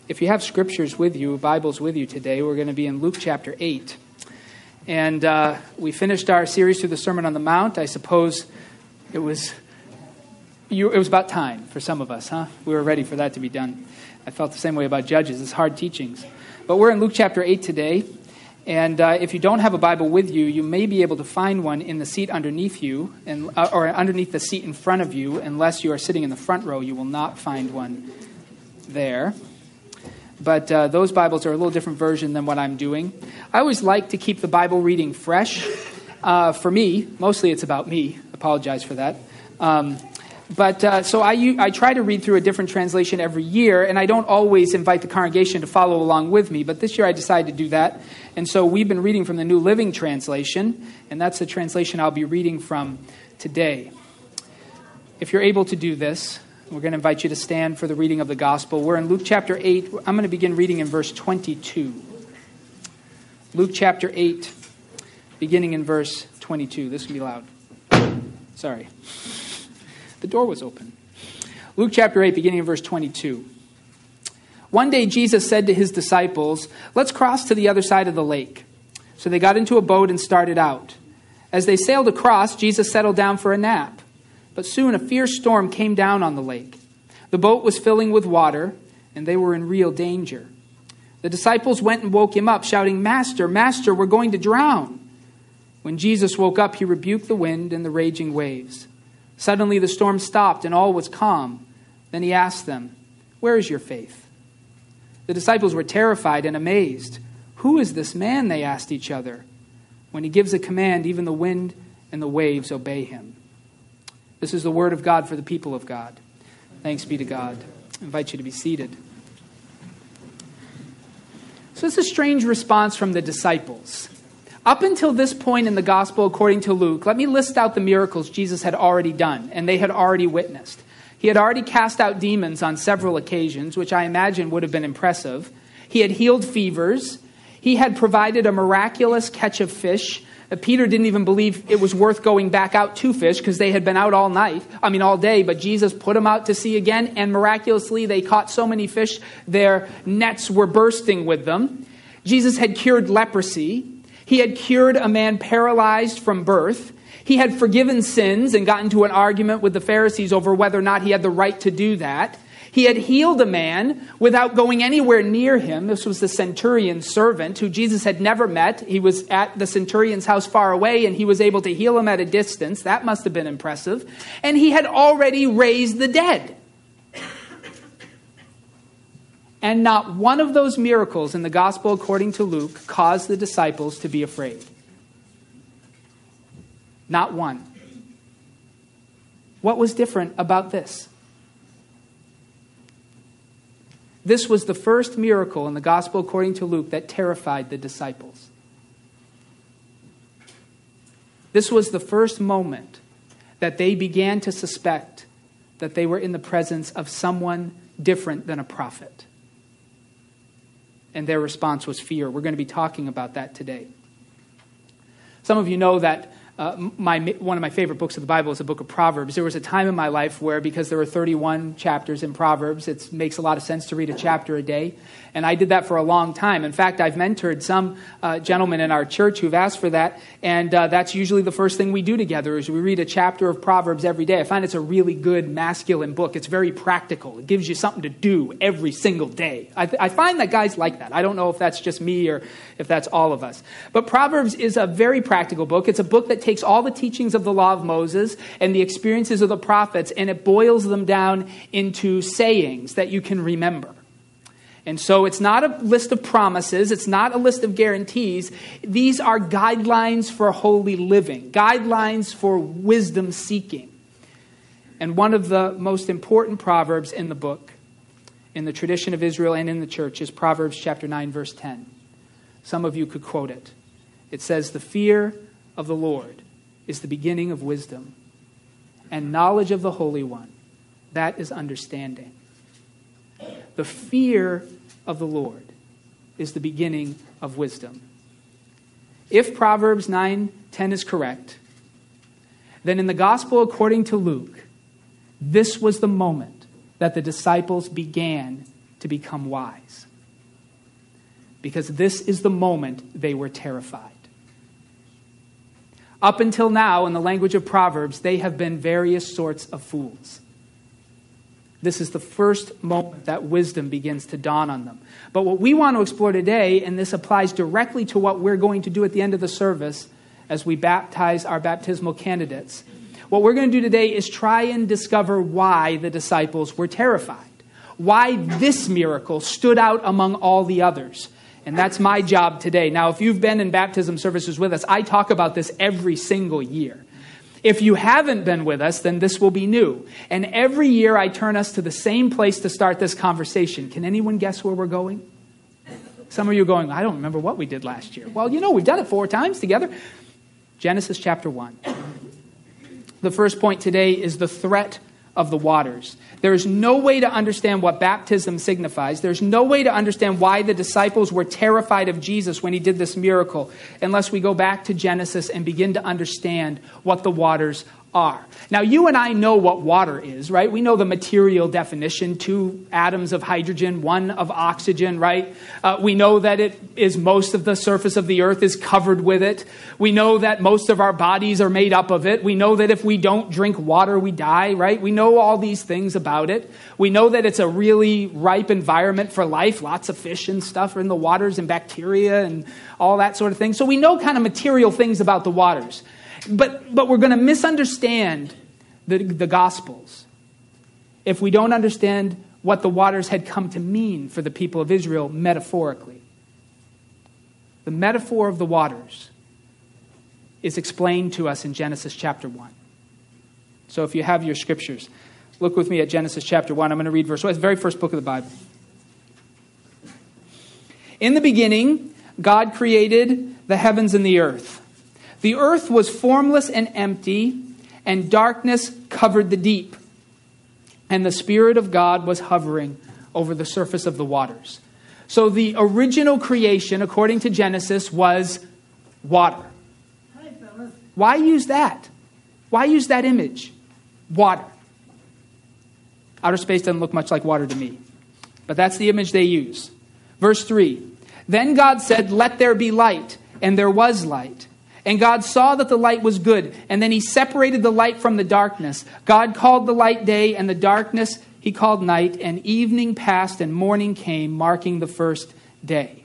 If you have scriptures with you, Bibles with you today, we're going to be in Luke chapter 8. And we finished our series through the Sermon on the Mount. I suppose it was about time for some of us, huh? We were ready for that to be done. I felt the same way about Judges. It's hard teachings. But we're in Luke chapter 8 today. And if you don't have a Bible with you, you may be able to find one in the seat underneath you, or underneath the seat in front of you. Unless you are sitting in the front row, you will not find one there. But those Bibles are a little different version than what I'm doing. I always like to keep the Bible reading fresh. For me, mostly it's about me. I apologize for that. So I try to read through a different translation every year, and I don't always invite the congregation to follow along with me. But this year I decided to do that. And so we've been reading from the New Living Translation, and that's the translation I'll be reading from today. If you're able to do this, we're going to invite you to stand for the reading of the gospel. We're in Luke chapter 8. I'm going to begin reading in verse 22. Luke chapter 8, beginning in verse 22. This will be loud. Sorry. The door was open. Luke chapter 8, beginning in verse 22. One day Jesus said to his disciples, "Let's cross to the other side of the lake." So they got into a boat and started out. As they sailed across, Jesus settled down for a nap. But soon a fierce storm came down on the lake. The boat was filling with water, and they were in real danger. The disciples went and woke him up, shouting, "Master, Master, we're going to drown." When Jesus woke up, he rebuked the wind and the raging waves. Suddenly the storm stopped, and all was calm. Then he asked them, "Where is your faith?" The disciples were terrified and amazed. "Who is this man?" they asked each other. When he gives a command, even the wind and the waves obey him. This is the word of God for the people of God. Thanks be to God. I invite you to be seated. So it's a strange response from the disciples. Up until this point in the gospel, according to Luke, let me list out the miracles Jesus had already done and they had already witnessed. He had already cast out demons on several occasions, which I imagine would have been impressive. He had healed fevers. He had provided a miraculous catch of fish. Peter didn't even believe it was worth going back out to fish because they had been out all day, but Jesus put them out to sea again, and miraculously they caught so many fish, their nets were bursting with them. Jesus had cured leprosy. He had cured a man paralyzed from birth. He had forgiven sins and got into an argument with the Pharisees over whether or not he had the right to do that. He had healed a man without going anywhere near him. This was the centurion's servant who Jesus had never met. He was at the centurion's house far away, and he was able to heal him at a distance. That must have been impressive. And he had already raised the dead. And not one of those miracles in the gospel according to Luke caused the disciples to be afraid. Not one. What was different about this? This was the first miracle in the gospel according to Luke that terrified the disciples. This was the first moment that they began to suspect that they were in the presence of someone different than a prophet. And their response was fear. We're going to be talking about that today. Some of you know that one of my favorite books of the Bible is the book of Proverbs. There was a time in my life where, because there were 31 chapters in Proverbs, it makes a lot of sense to read a chapter a day. And I did that for a long time. In fact, I've mentored some gentlemen in our church who've asked for that. And that's usually the first thing we do together is we read a chapter of Proverbs every day. I find it's a really good masculine book. It's very practical. It gives you something to do every single day. I find that guys like that. I don't know if that's just me or if that's all of us. But Proverbs is a very practical book. It's a book that takes all the teachings of the law of Moses and the experiences of the prophets, and it boils them down into sayings that you can remember. And so it's not a list of promises. It's not a list of guarantees. These are guidelines for holy living, guidelines for wisdom seeking. And one of the most important proverbs in the book, in the tradition of Israel and in the church, is Proverbs chapter 9, verse 10. Some of you could quote it. It says, "The fear of the Lord is the beginning of wisdom, and knowledge of the Holy One, that is understanding." The fear of the Lord is the beginning of wisdom. If Proverbs 9:10 is correct, then in the gospel according to Luke, this was the moment that the disciples began to become wise. Because this is the moment they were terrified. Up until now, in the language of Proverbs, they have been various sorts of fools. This is the first moment that wisdom begins to dawn on them. But what we want to explore today, and this applies directly to what we're going to do at the end of the service as we baptize our baptismal candidates, what we're going to do today is try and discover why the disciples were terrified. Why this miracle stood out among all the others. And that's my job today. Now, if you've been in baptism services with us, I talk about this every single year. If you haven't been with us, then this will be new. And every year I turn us to the same place to start this conversation. Can anyone guess where we're going? Some of you are going, I don't remember what we did last year. Well, we've done it 4 times together. Genesis chapter 1. The first point today is the threat of the waters. There is no way to understand what baptism signifies. There's no way to understand why the disciples were terrified of Jesus when he did this miracle unless we go back to Genesis and begin to understand what the waters are. Now, you and I know what water is, right? We know the material definition: 2 atoms of hydrogen, 1 of oxygen, right? We know that it is most of the surface of the earth is covered with it. We know that most of our bodies are made up of it. We know that if we don't drink water, we die, right? We know all these things about it. We know that it's a really ripe environment for life. Lots of fish and stuff are in the waters and bacteria and all that sort of thing. So we know kind of material things about the waters. But we're going to misunderstand the Gospels if we don't understand what the waters had come to mean for the people of Israel metaphorically. The metaphor of the waters is explained to us in Genesis chapter 1. So if you have your scriptures, look with me at Genesis chapter 1. I'm going to read verse 1. It's the very first book of the Bible. In the beginning, God created the heavens and the earth. The earth was formless and empty, and darkness covered the deep. And the Spirit of God was hovering over the surface of the waters. So the original creation, according to Genesis, was water. Hi, fellas. Why use that? Why use that image? Water. Outer space doesn't look much like water to me. But that's the image they use. Verse 3. Then God said, "Let there be light," and there was light. And God saw that the light was good, and then he separated the light from the darkness. God called the light day, and the darkness he called night, and evening passed and morning came, marking the first day.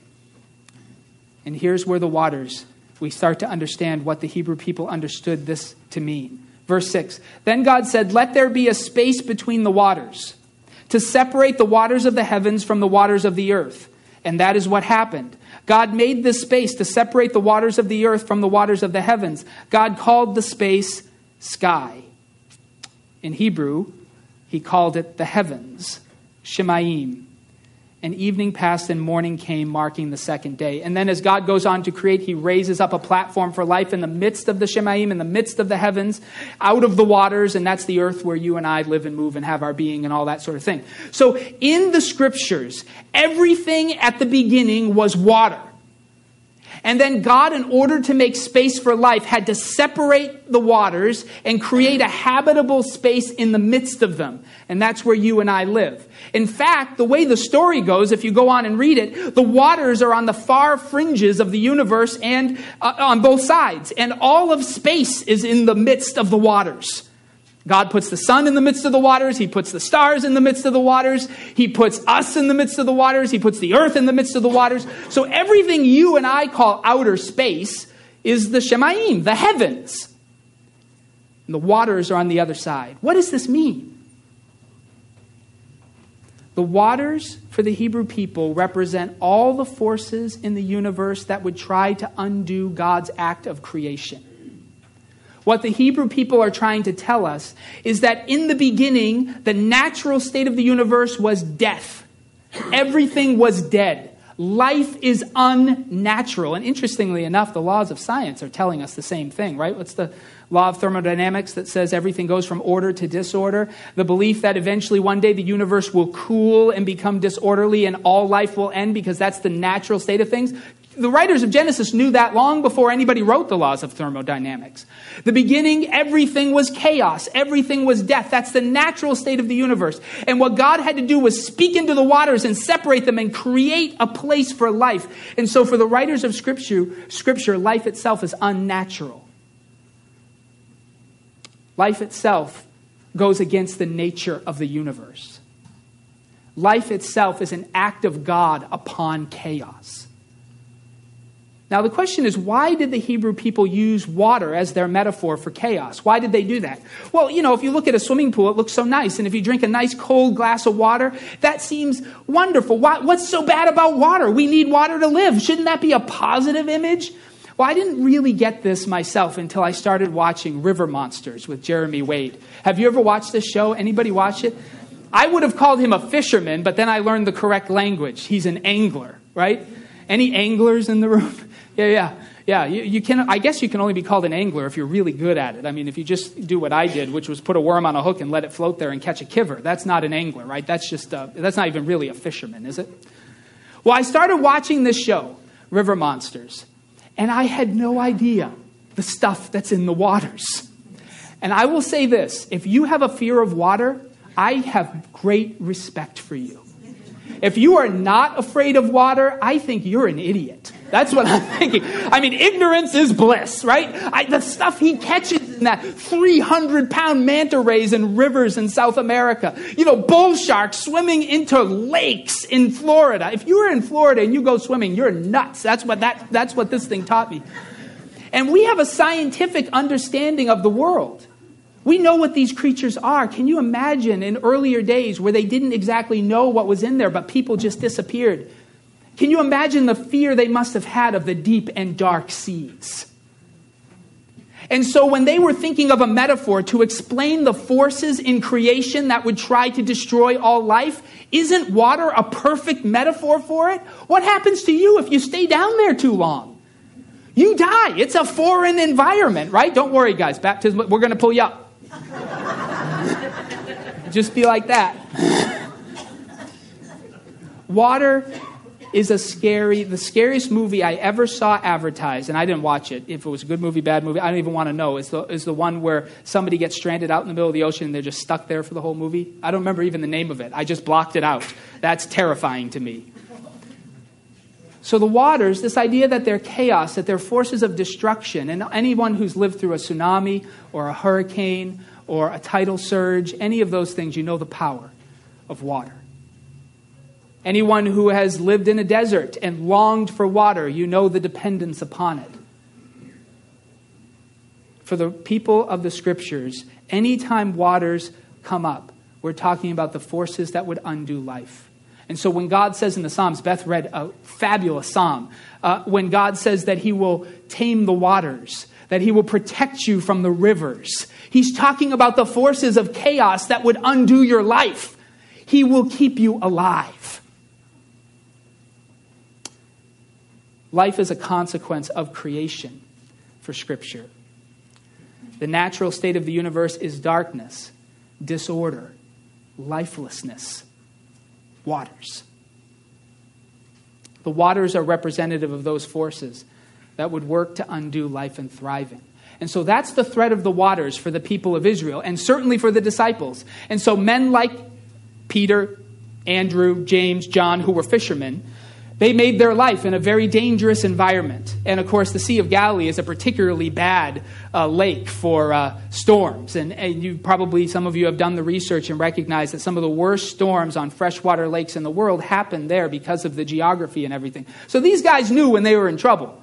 And here's where the waters, we start to understand what the Hebrew people understood this to mean. Verse 6, then God said, "Let there be a space between the waters, to separate the waters of the heavens from the waters of the earth." And that is what happened. God made this space to separate the waters of the earth from the waters of the heavens. God called the space sky. In Hebrew, he called it the heavens, Shemayim. And evening passed and morning came, marking the second day. And then as God goes on to create, he raises up a platform for life in the midst of the Shemayim, in the midst of the heavens, out of the waters, and that's the earth where you and I live and move and have our being and all that sort of thing. So in the scriptures, everything at the beginning was water. And then God, in order to make space for life, had to separate the waters and create a habitable space in the midst of them. And that's where you and I live. In fact, the way the story goes, if you go on and read it, the waters are on the far fringes of the universe and on both sides. And all of space is in the midst of the waters. God puts the sun in the midst of the waters. He puts the stars in the midst of the waters. He puts us in the midst of the waters. He puts the earth in the midst of the waters. So everything you and I call outer space is the Shemayim, the heavens. And the waters are on the other side. What does this mean? The waters for the Hebrew people represent all the forces in the universe that would try to undo God's act of creation. What the Hebrew people are trying to tell us is that in the beginning, the natural state of the universe was death. Everything was dead. Life is unnatural. And interestingly enough, the laws of science are telling us the same thing, right? What's the law of thermodynamics that says everything goes from order to disorder? The belief that eventually one day the universe will cool and become disorderly and all life will end because that's the natural state of things. The writers of Genesis knew that long before anybody wrote the laws of thermodynamics. The beginning, everything was chaos. Everything was death. That's the natural state of the universe. And what God had to do was speak into the waters and separate them and create a place for life. And so for the writers of Scripture, life itself is unnatural. Life itself goes against the nature of the universe. Life itself is an act of God upon chaos. Now the question is, why did the Hebrew people use water as their metaphor for chaos? Why did they do that? Well, if you look at a swimming pool, it looks so nice. And if you drink a nice cold glass of water, that seems wonderful. What's so bad about water? We need water to live. Shouldn't that be a positive image? Well, I didn't really get this myself until I started watching River Monsters with Jeremy Wade. Have you ever watched this show? Anybody watch it? I would have called him a fisherman, but then I learned the correct language. He's an angler, right? Any anglers in the room? Yeah. You can. I guess you can only be called an angler if you're really good at it. I mean, if you just do what I did, which was put a worm on a hook and let it float there and catch a kiver, that's not an angler, right? That's not even really a fisherman, is it? Well, I started watching this show, River Monsters, and I had no idea the stuff that's in the waters. And I will say this: if you have a fear of water, I have great respect for you. If you are not afraid of water, I think you're an idiot. That's what I'm thinking. I mean, ignorance is bliss, right? The stuff he catches in that 300-pound manta rays in rivers in South America. Bull sharks swimming into lakes in Florida. If you're in Florida and you go swimming, you're nuts. That's what this thing taught me. And we have a scientific understanding of the world. We know what these creatures are. Can you imagine in earlier days where they didn't exactly know what was in there, but people just disappeared? Can you imagine the fear they must have had of the deep and dark seas? And so when they were thinking of a metaphor to explain the forces in creation that would try to destroy all life, isn't water a perfect metaphor for it? What happens to you if you stay down there too long? You die. It's a foreign environment, right? Don't worry, guys. Baptism, we're going to pull you up. Just be like that. Water is the scariest movie I ever saw advertised, and I didn't watch it. If it was a good movie, bad movie, I don't even want to know. Is the one where somebody gets stranded out in the middle of the ocean and they're just stuck there for the whole movie? I don't remember even the name of it. I just blocked it out. That's terrifying to me. So the waters, this idea that they're chaos, that they're forces of destruction, and anyone who's lived through a tsunami or a hurricane or a tidal surge, any of those things, you know the power of water. Anyone who has lived in a desert and longed for water, you know the dependence upon it. For the people of the Scriptures, anytime waters come up, we're talking about the forces that would undo life. And so when God says in the Psalms, Beth read a fabulous psalm, when God says that he will tame the waters, that he will protect you from the rivers, he's talking about the forces of chaos that would undo your life. He will keep you alive. Life is a consequence of creation for Scripture. The natural state of the universe is darkness, disorder, lifelessness. Waters. The waters are representative of those forces that would work to undo life and thriving. And so that's the threat of the waters for the people of Israel, and certainly for the disciples. And so men like Peter, Andrew, James, John, who were fishermen, they made their life in a very dangerous environment. And of course, the Sea of Galilee is a particularly bad lake for storms. And you probably, some of you have done the research and recognize that some of the worst storms on freshwater lakes in the world happen there because of the geography and everything. So these guys knew when they were in trouble.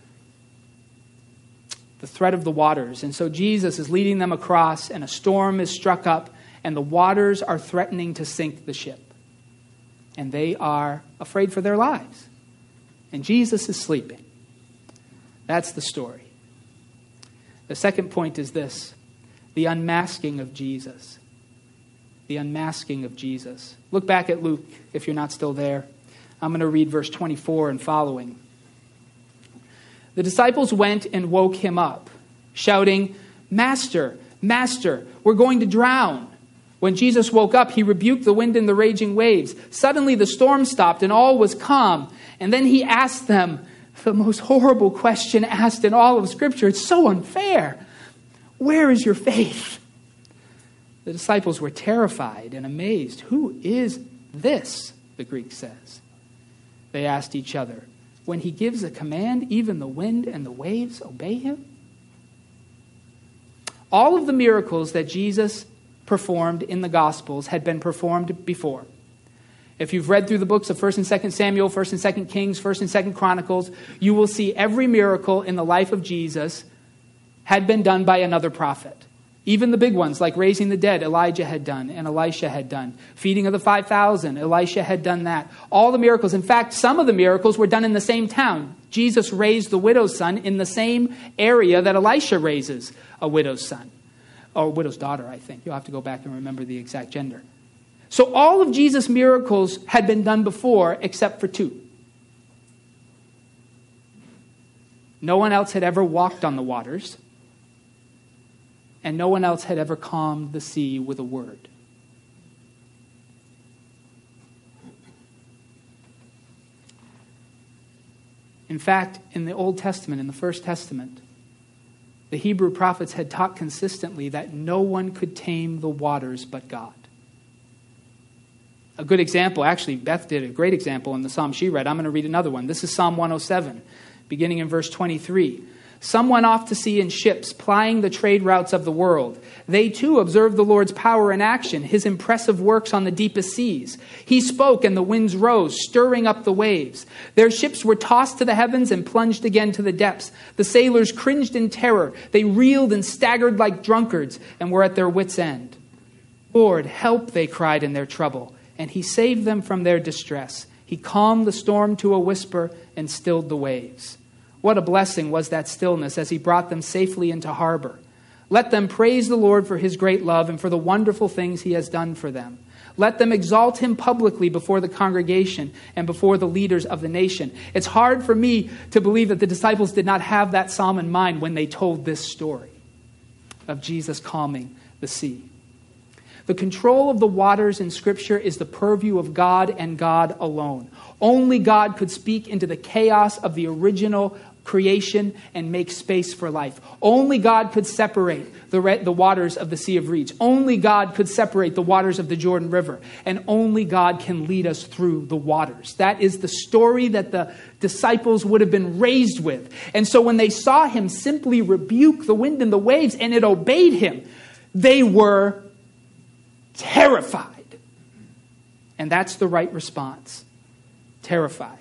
The threat of the waters. And so Jesus is leading them across, and a storm is struck up, and the waters are threatening to sink the ship. And they are afraid for their lives. And Jesus is sleeping. That's the story. The second point is this: the unmasking of Jesus. The unmasking of Jesus. Look back at Luke if you're not still there. I'm going to read verse 24 and following. The disciples went and woke him up, shouting, "Master, Master, we're going to drown." When Jesus woke up, he rebuked the wind and the raging waves. Suddenly the storm stopped and all was calm. And then he asked them, the most horrible question asked in all of Scripture. It's so unfair. Where is your faith? The disciples were terrified and amazed. Who is this? The Greek says. They asked each other, when he gives a command, even the wind and the waves obey him? All of the miracles that Jesus performed in the Gospels had been performed before. If you've read through the books of 1st and 2nd Samuel, 1st and 2nd Kings, 1st and 2nd Chronicles, you will see every miracle in the life of Jesus had been done by another prophet. Even the big ones, like raising the dead, Elijah had done and Elisha had done. Feeding of the 5,000, Elisha had done that. All the miracles. In fact, some of the miracles were done in the same town. Jesus raised the widow's son in the same area that Elisha raises a widow's son. Or widow's daughter, I think. You'll have to go back and remember the exact gender. So all of Jesus' miracles had been done before except for two. No one else had ever walked on the waters. And no one else had ever calmed the sea with a word. In fact, in the Old Testament, in the First Testament, the Hebrew prophets had taught consistently that no one could tame the waters but God. A good example, actually, Beth did a great example in the psalm she read. I'm going to read another one. This is Psalm 107, beginning in verse 23. Some went off to sea in ships, plying the trade routes of the world. They too observed the Lord's power in action, his impressive works on the deepest seas. He spoke and the winds rose, stirring up the waves. Their ships were tossed to the heavens and plunged again to the depths. The sailors cringed in terror. They reeled and staggered like drunkards and were at their wits' end. Lord, help, they cried in their trouble, and he saved them from their distress. He calmed the storm to a whisper and stilled the waves. What a blessing was that stillness as he brought them safely into harbor. Let them praise the Lord for his great love and for the wonderful things he has done for them. Let them exalt him publicly before the congregation and before the leaders of the nation. It's hard for me to believe that the disciples did not have that psalm in mind when they told this story of Jesus calming the sea. The control of the waters in Scripture is the purview of God and God alone. Only God could speak into the chaos of the original creation and make space for life. Only God could separate the waters of the Sea of Reeds. Only God could separate the waters of the Jordan River. And only God can lead us through the waters. That is the story that the disciples would have been raised with. And so when they saw him simply rebuke the wind and the waves and it obeyed him, they were terrified. And that's the right response. Terrified.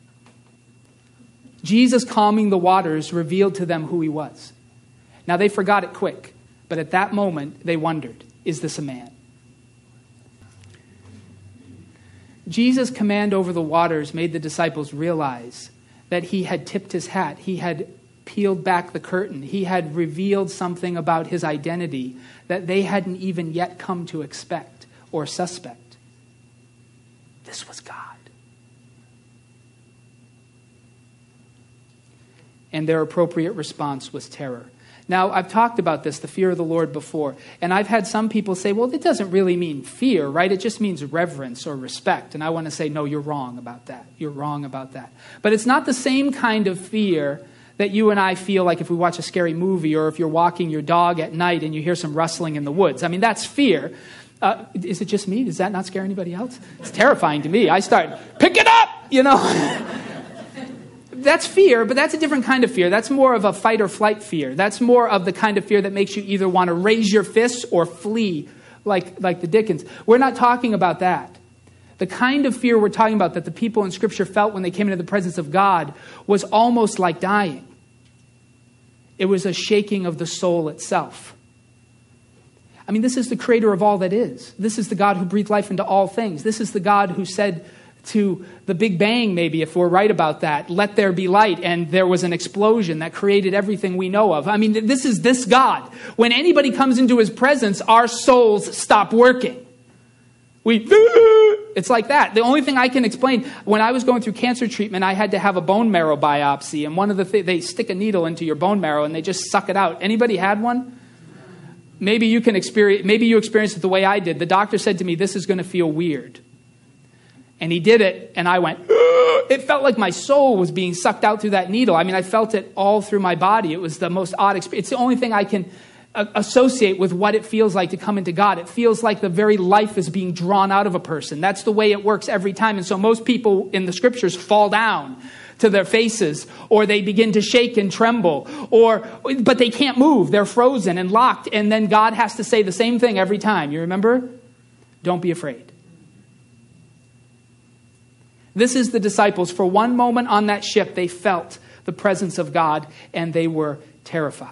Jesus calming the waters revealed to them who he was. Now they forgot it quick, but at that moment they wondered, is this a man? Jesus' command over the waters made the disciples realize that he had tipped his hat. He had peeled back the curtain. He had revealed something about his identity that they hadn't even yet come to expect or suspect. This was God. And their appropriate response was terror. Now, I've talked about this, the fear of the Lord, before. And I've had some people say, well, it doesn't really mean fear, right? It just means reverence or respect. And I want to say, no, you're wrong about that. You're wrong about that. But it's not the same kind of fear that you and I feel like if we watch a scary movie or if you're walking your dog at night and you hear some rustling in the woods. I mean, that's fear. Is it just me? Does that not scare anybody else? It's terrifying to me. I start, pick it up, you know. That's fear, but that's a different kind of fear. That's more of a fight or flight fear. That's more of the kind of fear that makes you either want to raise your fists or flee, like the Dickens. We're not talking about that. The kind of fear we're talking about that the people in Scripture felt when they came into the presence of God was almost like dying. It was a shaking of the soul itself. I mean, this is the creator of all that is. This is the God who breathed life into all things. This is the God who said to the Big Bang, maybe, if we're right about that, let there be light, and there was an explosion that created everything we know of. I mean, this is this God. When anybody comes into his presence, our souls stop working. It's like that. The only thing I can explain, when I was going through cancer treatment, I had to have a bone marrow biopsy, and one of the things, they stick a needle into your bone marrow and they just suck it out. Anybody had one? Maybe you experienced it the way I did. The doctor said to me, this is going to feel weird. And he did it, and I went, It felt like my soul was being sucked out through that needle. I mean, I felt it all through my body. It was the most odd experience. It's the only thing I can associate with what it feels like to come into God. It feels like the very life is being drawn out of a person. That's the way it works every time. And so most people in the scriptures fall down to their faces, or they begin to shake and tremble, but they can't move. They're frozen and locked. And then God has to say the same thing every time. You remember? Don't be afraid. This is the disciples. For one moment on that ship, they felt the presence of God and they were terrified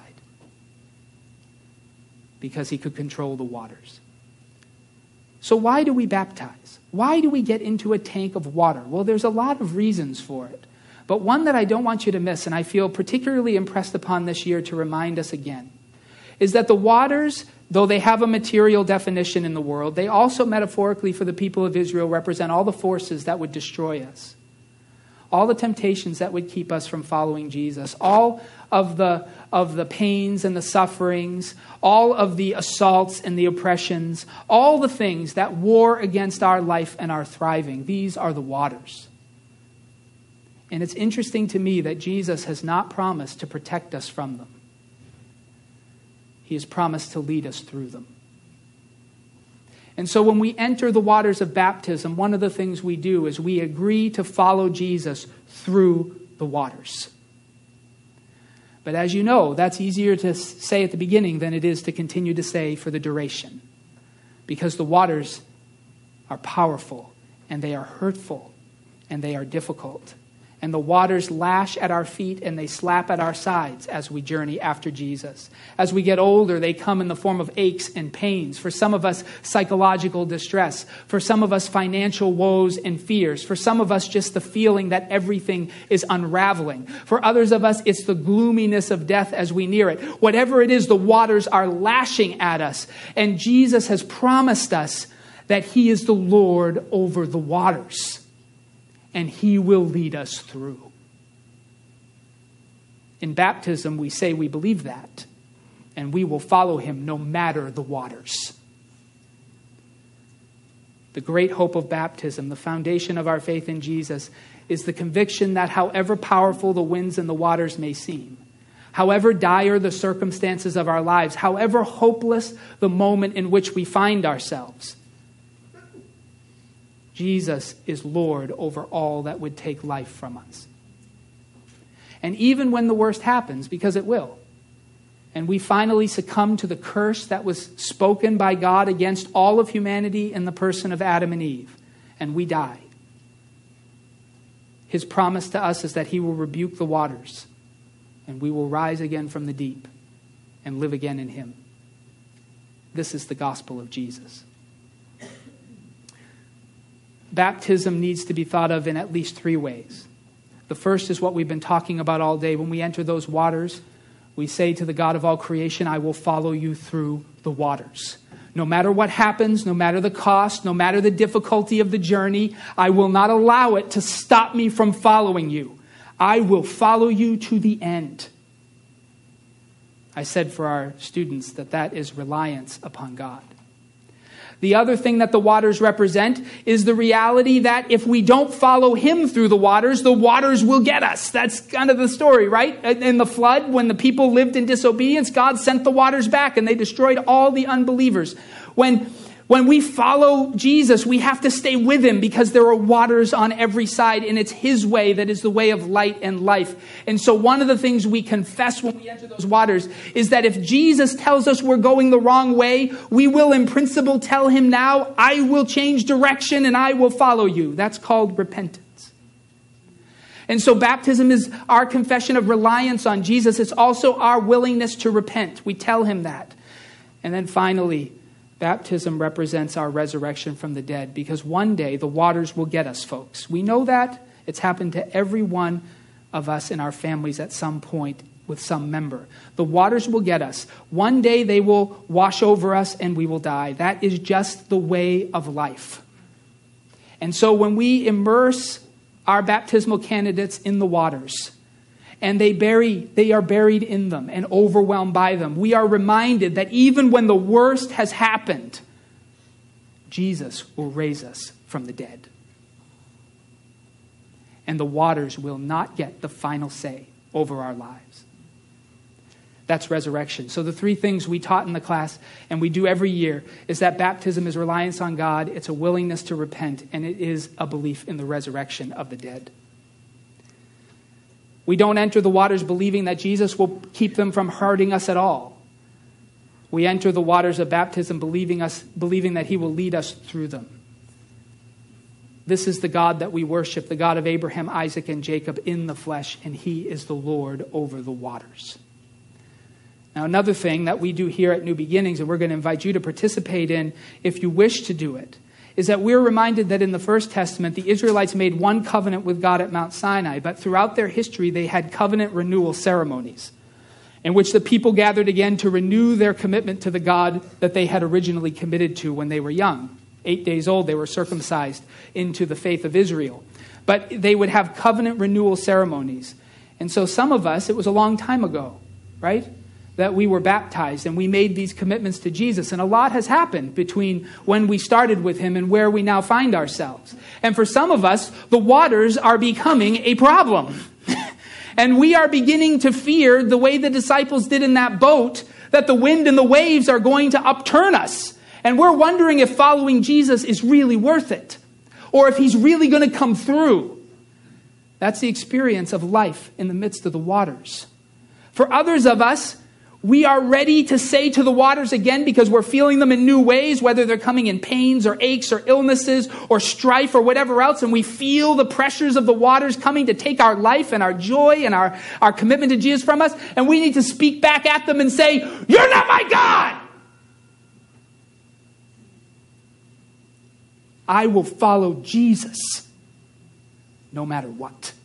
because he could control the waters. So why do we baptize? Why do we get into a tank of water? Well, there's a lot of reasons for it. But one that I don't want you to miss, and I feel particularly impressed upon this year to remind us again, is that the waters, though they have a material definition in the world, they also metaphorically for the people of Israel represent all the forces that would destroy us, all the temptations that would keep us from following Jesus, all of the pains and the sufferings, all of the assaults and the oppressions, all the things that war against our life and our thriving. These are the waters. And it's interesting to me that Jesus has not promised to protect us from them. He has promised to lead us through them. And so when we enter the waters of baptism, one of the things we do is we agree to follow Jesus through the waters. But as you know, that's easier to say at the beginning than it is to continue to say for the duration. Because the waters are powerful, and they are hurtful, and they are difficult. And the waters lash at our feet and they slap at our sides as we journey after Jesus. As we get older, they come in the form of aches and pains. For some of us, psychological distress. For some of us, financial woes and fears. For some of us, just the feeling that everything is unraveling. For others of us, it's the gloominess of death as we near it. Whatever it is, the waters are lashing at us. And Jesus has promised us that he is the Lord over the waters. And he will lead us through. In baptism, we say we believe that. And we will follow him no matter the waters. The great hope of baptism, the foundation of our faith in Jesus, is the conviction that however powerful the winds and the waters may seem, however dire the circumstances of our lives, however hopeless the moment in which we find ourselves, Jesus is Lord over all that would take life from us. And even when the worst happens, because it will, and we finally succumb to the curse that was spoken by God against all of humanity in the person of Adam and Eve, and we die, his promise to us is that he will rebuke the waters, and we will rise again from the deep and live again in him. This is the gospel of Jesus. Baptism needs to be thought of in at least three ways. The first is what we've been talking about all day. When we enter those waters, we say to the God of all creation, I will follow you through the waters. No matter what happens, no matter the cost, no matter the difficulty of the journey, I will not allow it to stop me from following you. I will follow you to the end. I said for our students that is reliance upon God. The other thing that the waters represent is the reality that if we don't follow him through the waters will get us. That's kind of the story, right? In the flood, when the people lived in disobedience, God sent the waters back and they destroyed all the unbelievers. When we follow Jesus, we have to stay with him because there are waters on every side, and it's his way that is the way of light and life. And so one of the things we confess when we enter those waters is that if Jesus tells us we're going the wrong way, we will in principle tell him now, I will change direction and I will follow you. That's called repentance. And so baptism is our confession of reliance on Jesus. It's also our willingness to repent. We tell him that. And then finally, baptism represents our resurrection from the dead, because one day the waters will get us, folks. We know that. It's happened to every one of us in our families at some point with some member. The waters will get us. One day they will wash over us and we will die. That is just the way of life. And so when we immerse our baptismal candidates in the waters, and they are buried in them and overwhelmed by them, we are reminded that even when the worst has happened, Jesus will raise us from the dead. and the waters will not get the final say over our lives. That's resurrection. So the three things we taught in the class and we do every year is that baptism is reliance on God, it's a willingness to repent, and it is a belief in the resurrection of the dead. We don't enter the waters believing that Jesus will keep them from hurting us at all. We enter the waters of baptism believing that he will lead us through them. This is the God that we worship, the God of Abraham, Isaac, and Jacob in the flesh, and he is the Lord over the waters. Now, another thing that we do here at New Beginnings, and we're going to invite you to participate in if you wish to do it, is that we're reminded that in the First Testament, the Israelites made one covenant with God at Mount Sinai, but throughout their history, they had covenant renewal ceremonies in which the people gathered again to renew their commitment to the God that they had originally committed to when they were young. 8 days old, they were circumcised into the faith of Israel. But they would have covenant renewal ceremonies. And so some of us, it was a long time ago, right, that we were baptized and we made these commitments to Jesus. And a lot has happened between when we started with him and where we now find ourselves. And for some of us, the waters are becoming a problem. And we are beginning to fear, the way the disciples did in that boat, that the wind and the waves are going to upturn us. And we're wondering if following Jesus is really worth it, or if he's really going to come through. That's the experience of life in the midst of the waters. For others of us, we are ready to say to the waters again because we're feeling them in new ways, whether they're coming in pains or aches or illnesses or strife or whatever else, and we feel the pressures of the waters coming to take our life and our joy and our commitment to Jesus from us, and we need to speak back at them and say, "You're not my God! I will follow Jesus no matter what."